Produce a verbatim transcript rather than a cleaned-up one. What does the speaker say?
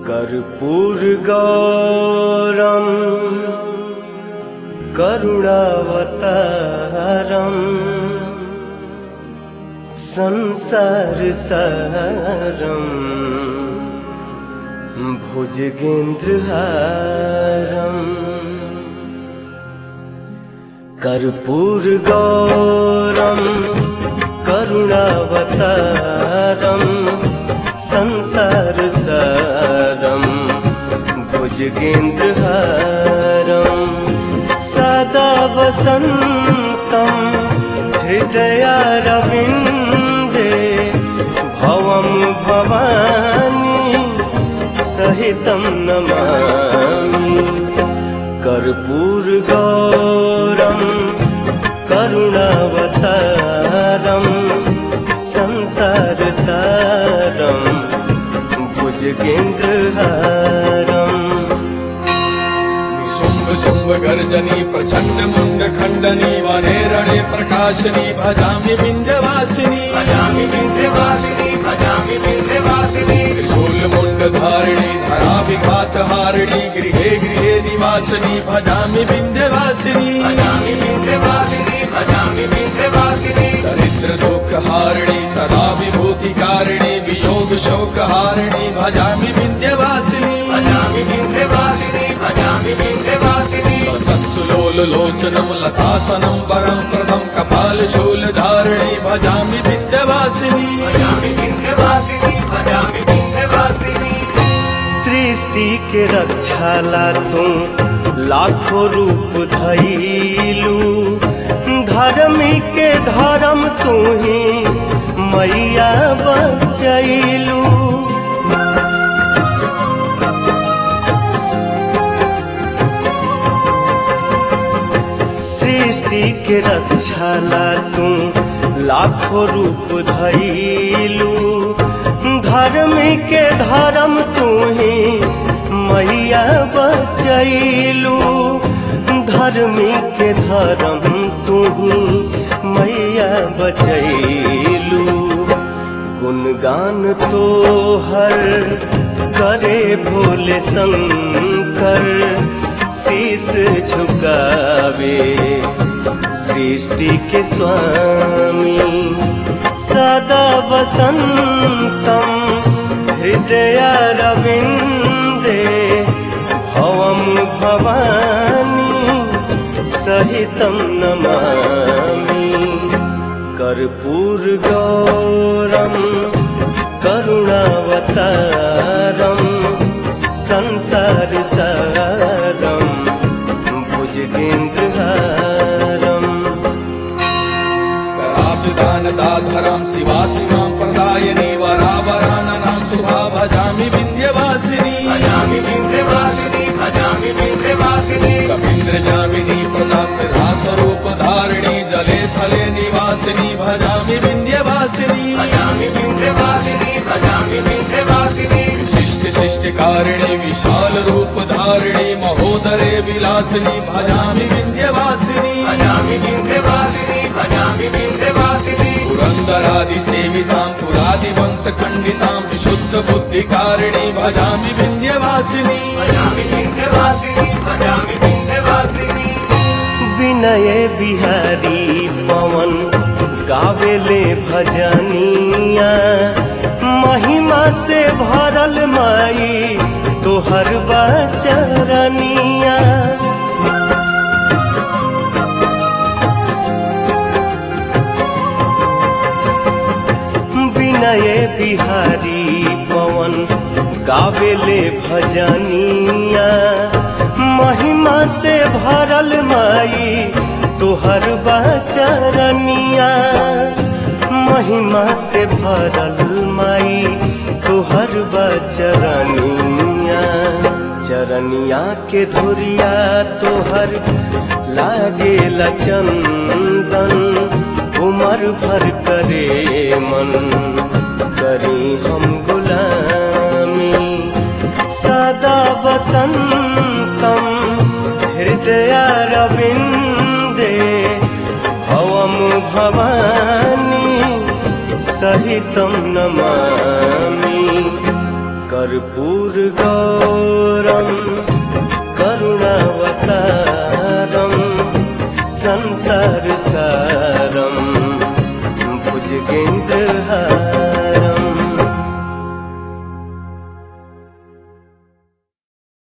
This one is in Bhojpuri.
कर्पूरगौरं करुणावतारं संसारसारं भुजगेन्द्रहारं कर्पूरगौरं करुणावतारं संसारसारं भुजगेन्द्रहारं सदा वसन्तं हृदयारविन्दे भवं भवानी सहितं नमामि। कर्पूरगौरं करुणावतारं संसारसारं भुजगेन्द्रहारं शुंभ शुंभ गर्जनी प्रचंड मुंड खंडनी वनेरणे प्रकाशनी भजामि विंध्यवासिनी भजामि विंध्यवासिनी भजामि विंध्यवासिनी शूल मुंड धारिणी धरा विघात हारिणी गृहे गृहे निवासिनी भजामि विंध्यवासिनी भजामि विंध्यवासिनी भजामि विंध्यवासिनी दरिद्र दुख हारिणी सदा विभूति कारिणी वियोग शोक हारिणी भजामि विंध्यवासिनी भजामि विंध्यवासिनी भजामि विंध्यवासिनी सत्सुलोल लोचनं लतासनं वरं प्रदं कपाल शूल धारिणी भजामि विंध्यवासिनी भजामि विंध्यवासिनी भजामि विंध्यवासिनी। सृष्टि के रक्षाला तू लाखों रूप धइलू, धर्मी के धर्म तू ही मैया बचैलू। सृष्टि के रक्षाला तू लाखों रूप धइलू, धर्मी के धर्म तू ही मैया बचैलू। धर्मी के धर्म तू ही मैया बचैलू। गुणगान तो हर करे भोले शंकर, शीस झुकावे सृष्टि के स्वामी। सदा वसन्तं हृदयारविन्दे भवं भवानी सहितं नमामि। कर्पूरगौरं करुणावतारं संसारसारं भुजगेन्द्रहारं दानदाधरं शिवासिनां प्रदायिनी वरावराननां शुभा भजामि विंध्यवासिनी भजामि विंध्यवासिनी भजामि विंध्यवासिनी। कवीन्द्रजामिनी प्रदाप्तधा स्वरूप धारिणी जले थले निवासिनी भजामि विंध्यवासिनी भजामि विंध्यवासिनी भजामि विंध्यवासिनी। विशिष्ट शिष्टकारिणी विशाल रूप धारिणी महोदरे विलासिनी भजामि विंध्यवासिनी भजामि विंध्यवासिनी भजामि विंध्यवासिनी। पुरंदरादि सेवितां पुरादि वंश खंडितां विशुद्ध बुद्धिकारिणी भजामि विंध्यवासिनी भजामि विंध्यवासिनी भजामि विंध्यवासिनी। विनय बिहारी पवन गावेले भजनिया, महिमा से भरल माई तोहर बचरनिया। विनय बिहारी पवन गावेले भजनिया, महिमा से भरल माई तोहर बचरनिया। महिमा से भरल माई तोहर बचरनिया। चरनिया के धुरिया तोहर लागेला चंदन, उमर भर करे मन करी हम गुलामी। सदा वसन्तं हृदयारविन्दे भवं भवानी सहितं नमामि। कर्पूर गौरम करुणावतारम संसार सारम भुजगेन्द्रहारम